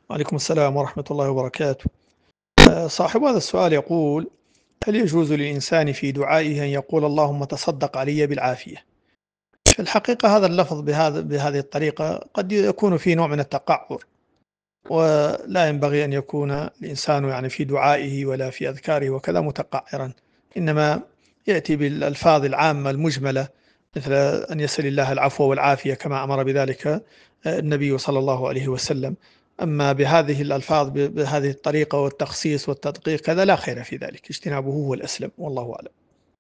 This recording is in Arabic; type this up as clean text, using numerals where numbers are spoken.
وعليكم السلام ورحمة الله وبركاته. صاحب هذا السؤال يقول: هل يجوز للإنسان في دعائه أن يقول اللهم تصدق علي بالعافية؟ في الحقيقة هذا اللفظ بهذه الطريقة قد يكون فيه نوع من التقعر، ولا ينبغي أن يكون الإنسان يعني في دعائه ولا في أذكاره وكذا متقعرا، إنما يأتي بالألفاظ العامة المجملة، مثل أن يسأل الله العفو والعافية كما أمر بذلك النبي صلى الله عليه وسلم. أما بهذه الألفاظ بهذه الطريقة والتخصيص والتدقيق، هذا لا خير في ذلك، اجتنابه هو الأسلم، والله أعلم.